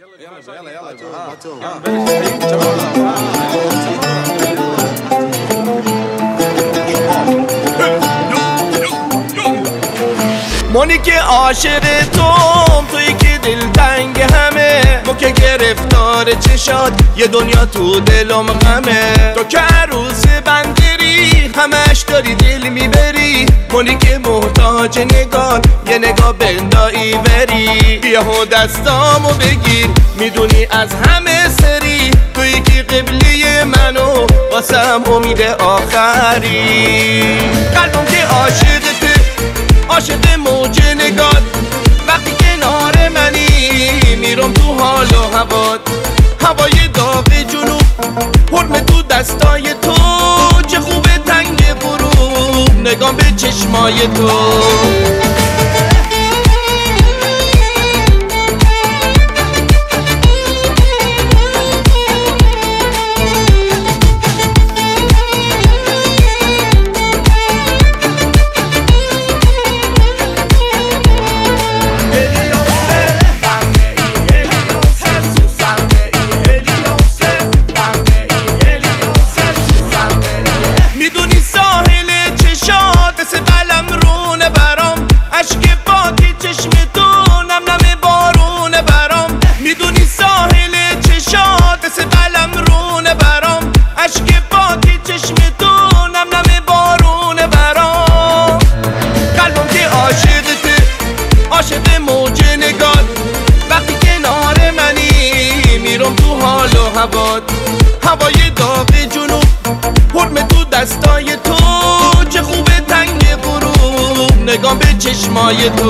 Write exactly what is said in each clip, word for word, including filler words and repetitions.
يلا يلا يلا مونی که عاشق توم، توی که دلتنگ همه، تو که گرفتار چشات، یه دنیا تو دلم غمه. تو که عروس بندری، همش داری دل میبری. مونی که محتاج نگاه، یه نگاه بندایی بری. بیا و دستامو بگیر، میدونی از همه سری. توی که قبله منو، واسم امید آخری. قلبم که عاشقته، عاشق موج نگات. وقتی کنار منی، میرم تو حال و هوات. هوای داغ جنوب، حرم تو دستای تو. چه خوبه تنگ غروب، نگام به چشمای تو. عاشق موج نگات. وقتی کنار منی، میرم تو حال و هوات. هوای داغ جنوب، حرم تو دستای تو. چه خوبه تنگ غروب، نگام به چشمای تو.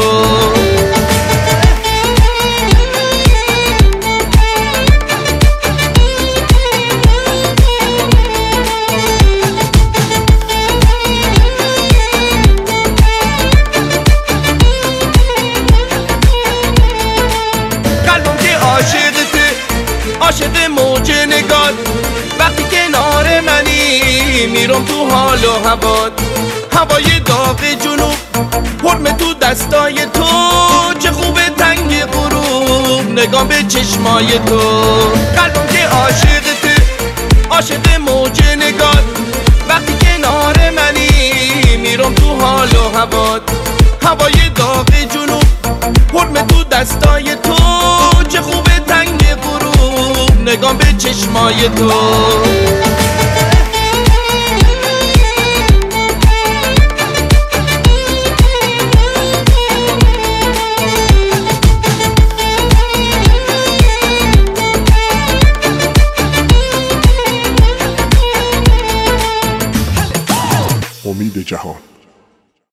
عاشق موج نگات. وقتی کنار منی، میرم تو حال و هوات. هوای داغ جنوب، حرم تو دستای تو. چه خوبه تنگ غروب، نگام به چشمای تو. قلبم که عاشقته، عاشق موج نگات. وقتی کنار منی، میرم تو حال و هوات. هوای داغ جنوب، حرم تو دستای تو. چه خوبه تنگ غروب، نگام به چشمای تو. امید جهان.